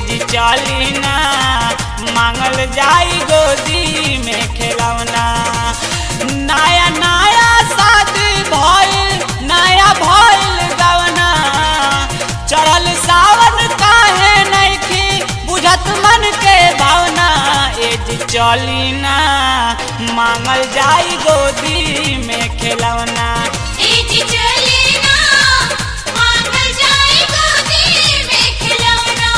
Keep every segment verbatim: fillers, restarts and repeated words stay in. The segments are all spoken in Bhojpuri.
जी चली ना मांगल जाई गोदी में खिलौना। नया नया शादी भइल नया भइल गवना, चढ़ल सावन काहे नइखी बुझत मन के भावना। ए जी चली ना मांगल जाई गोदी में खिलौना। ए जी चली ना मांगल जाई गोदी में खिलौना।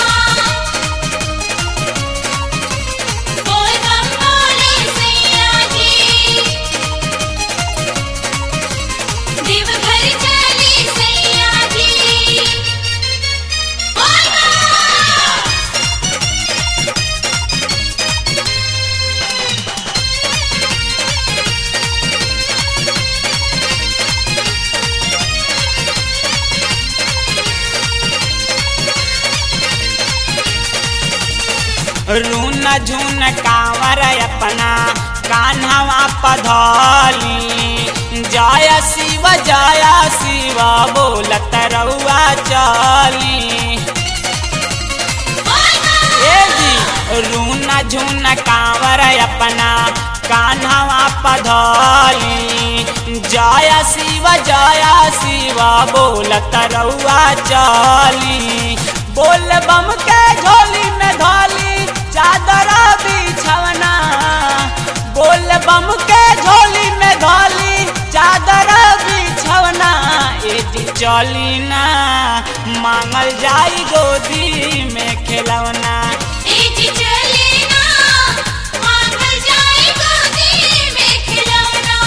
बोल बम बोले सैया जी, देवघर चली सैया जी। बोल बम। रून झुन कांवर अपना कान्हवा पधौली, जय शिव जय शिव बोलत रउआ चली। ए जी रून झुन कांवर अपना कान्हवा पधौली, जय शिव जय शिव बोलत रउआ चली। बोल बम के झोली में धोली चादर बिछवना, बोल बम के झोली में धोली चादर बिछवना। ए जी चली ना मांगल जाई गोदी में खिलौना। ए जी चली ना मांगल जाई गोदी में खिलौना।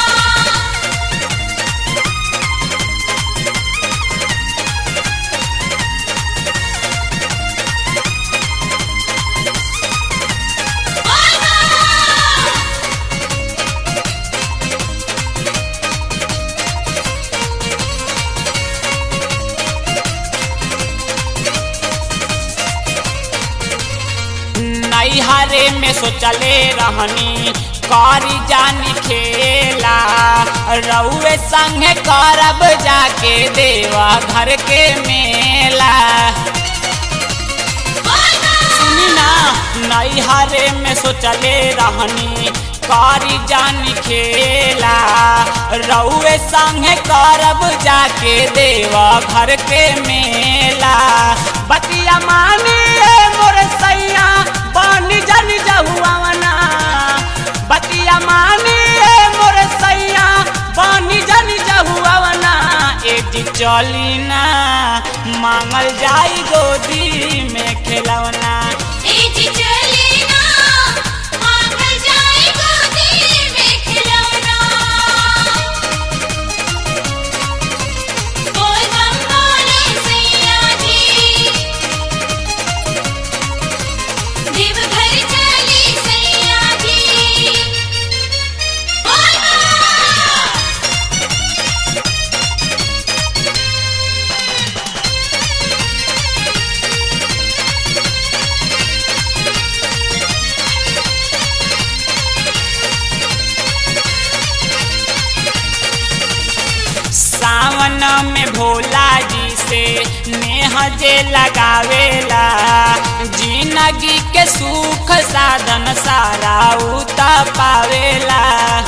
नैहरे में सोचले रहनी करी जानी खेला, रउए संगे करब जाके देवा घर के मेला। सुनी ना नैहरे में सोचले रहनी करी जानी खेला, रउए संगे करब जाके देवा घर के मेला। बतिया मानी मोर सैया बानी जन जहुआवना, बतिया मानी मोर सैया बानी जन जहुआवना। ए जी चली ना मांगल जाई गोदी में खिलौना। ए जी चली ना मांगल जाई गोदी में खिलौना। बोल बम बोले सैया जी, देवघर चली सैया जी। बोल बम। सावन में भोला जी से नेह जे लगावेला, जिंदगी के सुख साधन सारा उत पावेला।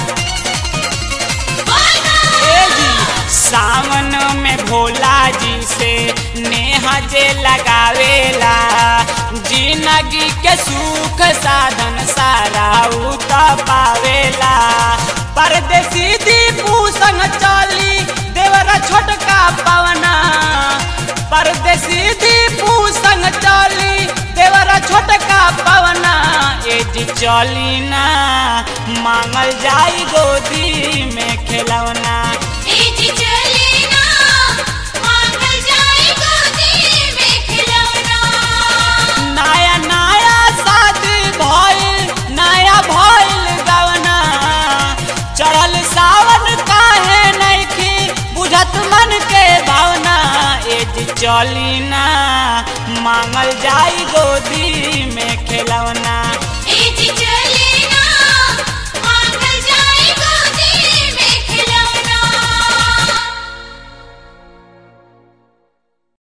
ए जी सावन में भोला जी से नेह जे लगावेला, जिंदगी के सुख साधन सारा उत पावेला। परदेसी दीपू संग चली देवरा छोटका पवना, परदेसी दीपू संग चली देवरा छोटका पवना। ए जी चली ना मांगल जाई गोदी में खिलौना। ए जी चली ना मांगल जाई गोदी में खिलौना। नया नया शादी भइल नया भइल गवना, चढ़ल सावन काहे नइखी बुझत मन के भावना। ए जी चली ना मांगल जाई गोदी में खिलौना।